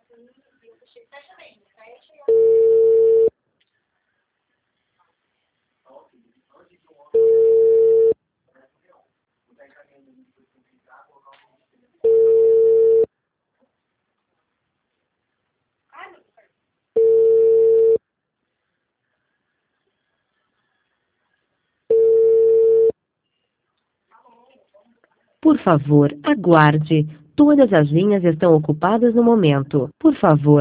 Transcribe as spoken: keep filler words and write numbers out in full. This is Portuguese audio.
Por favor, aguarde. Todas as linhas estão ocupadas no momento. Por favor.